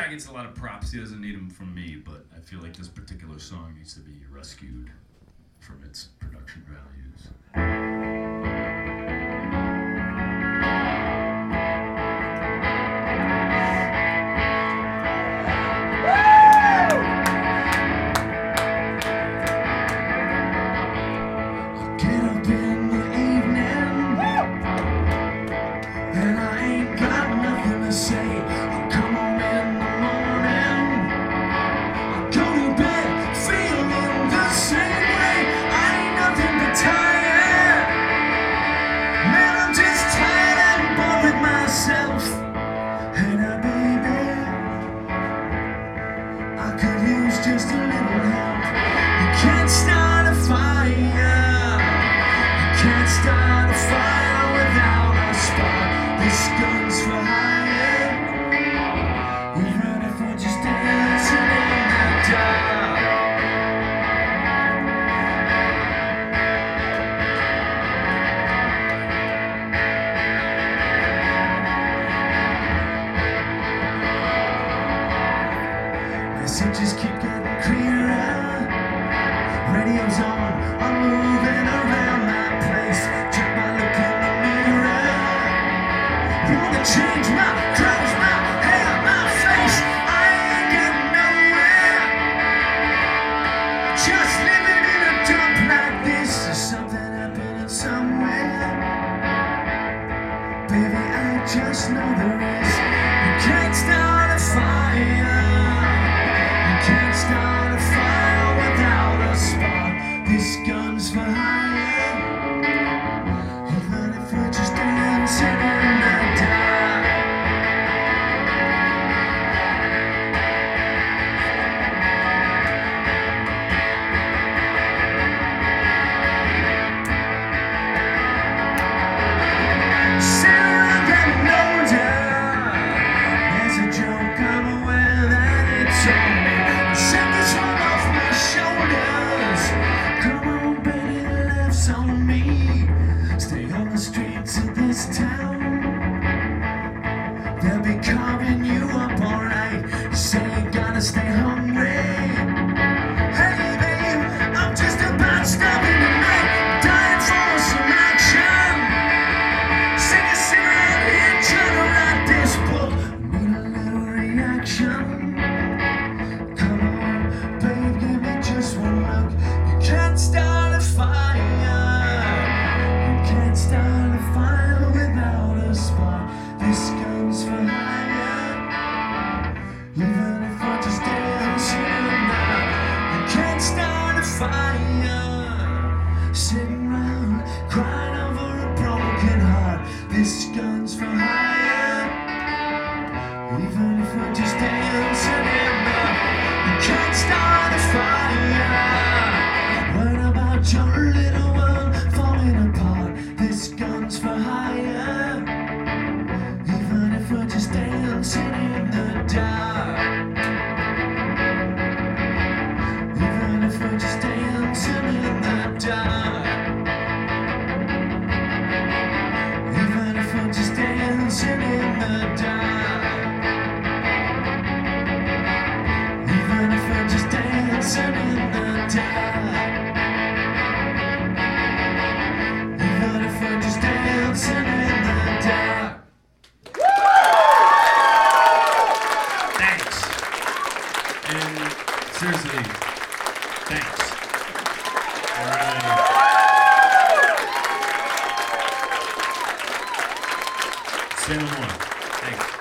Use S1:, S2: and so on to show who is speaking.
S1: guy gets a lot of props. He doesn't need them from me, but I feel like this particular song needs to be rescued from its production values. Just a little help. You can't start a fire. You can't start a fire without a spark. This gun's for hire. Even if we're just dancing in the dark. Messages keep getting clearer. Radio's on, I'm moving around my place. Check my look in the mirror. Wanna change my clothes, my hair, my face. I ain't getting nowhere. Just living in a dump like this. Is something happening somewhere? Baby, I just know there is. You can't start a fire. Can't start a fire without a spark. This gun's for hire. Even if we're just dancing in the dark. Sitting around getting older. There's a joke I'm aware that it's on me. Set this one off my shoulders. Come on, baby, the laughs on me. Stay on the streets of this town. They'll be carving you up alright. You say you gotta stay hungry. Hey, babe, I'm just about stopping tonight. Dying for some action. Sing a sing around here, trying to write this book. Need a little reaction. Just one look, you can't start a fire. You can't start a fire without a spark. This gun's for hire. Even if we're just dancing now, you can't start a fire. Sitting round, crying over a broken heart. This gun's for hire. Even if we're just dancing now, you can't start a fire. What about your little one falling apart? This gun's for hire. Even if we're just dancing in the dark. Even if we're just dancing in the dark. Even if we're just dancing in the dark. Even if we're just dancing in the dark. Even if we're just dancing in the dark. Thanks. And seriously, thanks. Say no more. Thanks.